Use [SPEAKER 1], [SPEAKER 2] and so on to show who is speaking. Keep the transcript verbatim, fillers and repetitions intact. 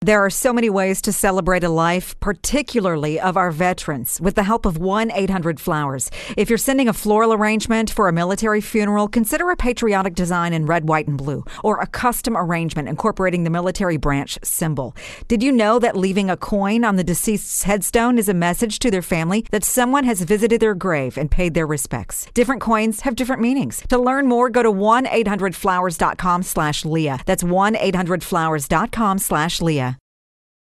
[SPEAKER 1] There are so many ways to celebrate a life, particularly of our veterans, with the help of one eight hundred flowers. If you're sending a floral arrangement for a military funeral, consider a patriotic design in red, white, and blue, or a custom arrangement incorporating the military branch symbol. Did you know that leaving a coin on the deceased's headstone is a message to their family that someone has visited their grave and paid their respects? Different coins have different meanings. To learn more, go to one eight hundred flowers dot com slash Leah. That's one eight hundred flowers dot com slash Leah.